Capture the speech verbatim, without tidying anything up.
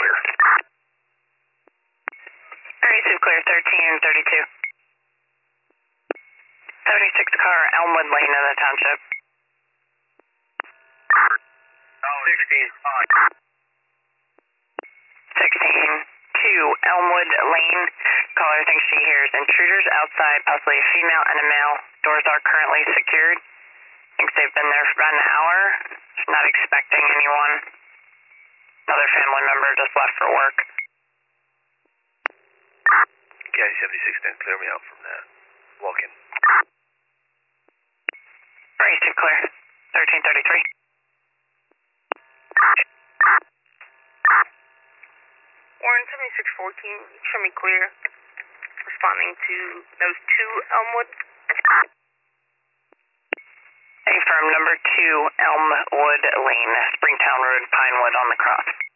clear. Receive clear, thirteen thirty-two. seventy-six car, Elmwood Lane in the township. sixteen. sixteen two, Elmwood Lane. Caller thinks she hears intruders outside, possibly a female and a male. Doors are currently secured. Thinks they've been there for about an hour. Not expecting anyone. Another family member just left for work. County seventy-six, then clear me out from that. Walk in. Receive clear, thirteen thirty-three. Warren seventy-six fourteen, show me clear. Responding to those two Elmwood. Affirm number two, Elmwood Lane, Springtown Road, Pinewood on the cross.